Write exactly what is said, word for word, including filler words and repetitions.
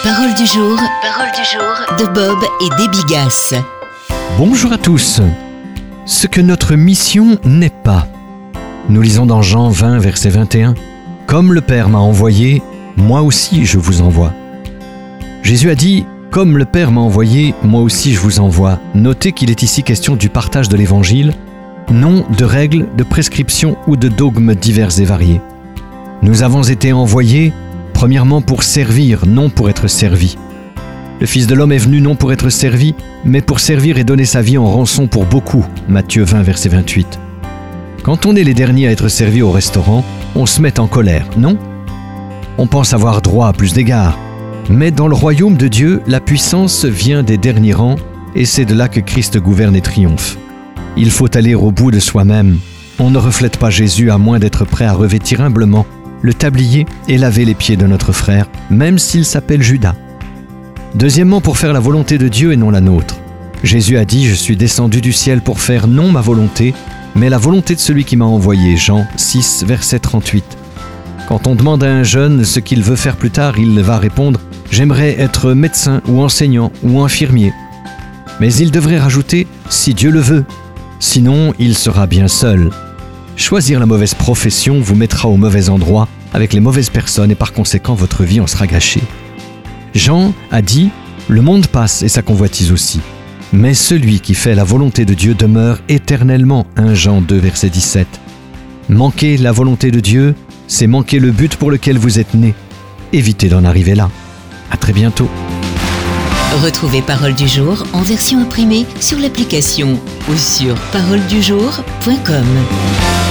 Parole du jour, parole du jour de Bob et Debbie Gass. Bonjour à tous. Ce que notre mission n'est pas. Nous lisons dans Jean vingt, verset vingt et un. « Comme le Père m'a envoyé, moi aussi je vous envoie. » Jésus a dit « Comme le Père m'a envoyé, moi aussi je vous envoie. » Notez qu'il est ici question du partage de l'Évangile, non de règles, de prescriptions ou de dogmes divers et variés. Nous avons été envoyés, premièrement pour servir, non pour être servis. Le Fils de l'homme est venu non pour être servi, mais pour servir et donner sa vie en rançon pour beaucoup. Matthieu vingt, verset vingt-huit. Quand on est les derniers à être servis au restaurant, on se met en colère, non ? On pense avoir droit à plus d'égards. Mais dans le royaume de Dieu, la puissance vient des derniers rangs et c'est de là que Christ gouverne et triomphe. Il faut aller au bout de soi-même. On ne reflète pas Jésus à moins d'être prêt à revêtir humblement le tablier et laver les pieds de notre frère, même s'il s'appelle Judas. Deuxièmement, pour faire la volonté de Dieu et non la nôtre. Jésus a dit « Je suis descendu du ciel pour faire non ma volonté, mais la volonté de celui qui m'a envoyé » Jean six, verset trente-huit. Quand on demande à un jeune ce qu'il veut faire plus tard, il va répondre « J'aimerais être médecin ou enseignant ou infirmier ». Mais il devrait rajouter « Si Dieu le veut ». Sinon, il sera bien seul. Choisir la mauvaise profession vous mettra au mauvais endroit avec les mauvaises personnes et par conséquent votre vie en sera gâchée. Jean a dit « Le monde passe et sa convoitise aussi. Mais celui qui fait la volonté de Dieu demeure éternellement. » premier Jean deux, verset dix-sept. Manquer la volonté de Dieu, c'est manquer le but pour lequel vous êtes né. Évitez d'en arriver là. À très bientôt. Retrouvez Parole du jour en version imprimée sur l'application ou sur parole du jour point com.